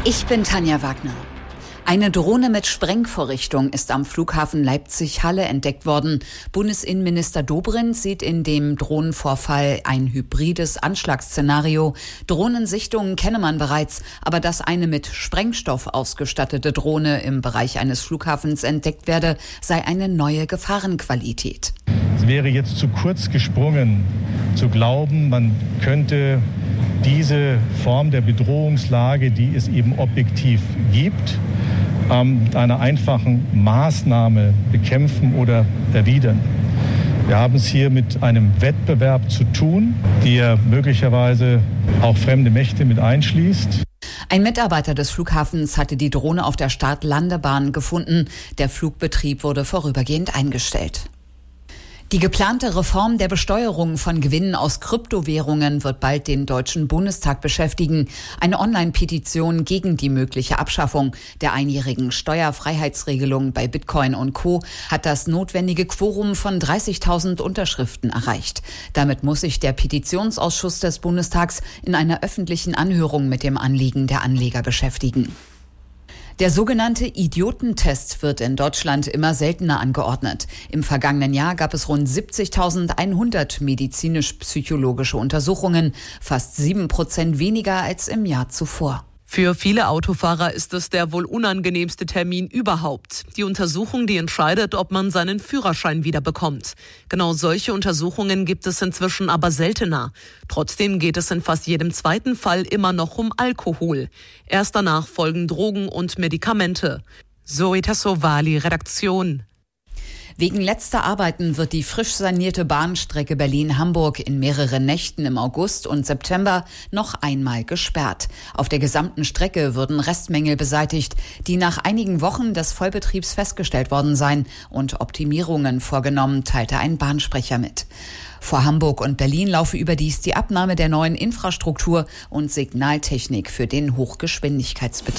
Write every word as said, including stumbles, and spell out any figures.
Ich bin Tanja Wagner. Eine Drohne mit Sprengvorrichtung ist am Flughafen Leipzig-Halle entdeckt worden. Bundesinnenminister Dobrindt sieht in dem Drohnenvorfall ein hybrides Anschlagsszenario. Drohnensichtungen kenne man bereits, aber dass eine mit Sprengstoff ausgestattete Drohne im Bereich eines Flughafens entdeckt werde, sei eine neue Gefahrenqualität. Es wäre jetzt zu kurz gesprungen, zu glauben, man könnte diese Form der Bedrohungslage, die es eben objektiv gibt, mit einer einfachen Maßnahme bekämpfen oder erwidern. Wir haben es hier mit einem Wettbewerb zu tun, der möglicherweise auch fremde Mächte mit einschließt. Ein Mitarbeiter des Flughafens hatte die Drohne auf der Start-Landebahn gefunden. Der Flugbetrieb wurde vorübergehend eingestellt. Die geplante Reform der Besteuerung von Gewinnen aus Kryptowährungen wird bald den Deutschen Bundestag beschäftigen. Eine Online-Petition gegen die mögliche Abschaffung der einjährigen Steuerfreiheitsregelung bei Bitcoin und Co. hat das notwendige Quorum von dreißigtausend Unterschriften erreicht. Damit muss sich der Petitionsausschuss des Bundestags in einer öffentlichen Anhörung mit dem Anliegen der Anleger beschäftigen. Der sogenannte Idiotentest wird in Deutschland immer seltener angeordnet. Im vergangenen Jahr gab es rund siebzigtausendeinhundert medizinisch-psychologische Untersuchungen, fast sieben Prozent weniger als im Jahr zuvor. Für viele Autofahrer ist es der wohl unangenehmste Termin überhaupt. Die Untersuchung, die entscheidet, ob man seinen Führerschein wieder bekommt. Genau solche Untersuchungen gibt es inzwischen aber seltener. Trotzdem geht es in fast jedem zweiten Fall immer noch um Alkohol. Erst danach folgen Drogen und Medikamente. Zoe Tassovali, Redaktion. Wegen letzter Arbeiten wird die frisch sanierte Bahnstrecke Berlin-Hamburg in mehreren Nächten im August und September noch einmal gesperrt. Auf der gesamten Strecke würden Restmängel beseitigt, die nach einigen Wochen des Vollbetriebs festgestellt worden seien und Optimierungen vorgenommen, teilte ein Bahnsprecher mit. Vor Hamburg und Berlin laufe überdies die Abnahme der neuen Infrastruktur und Signaltechnik für den Hochgeschwindigkeitsbetrieb.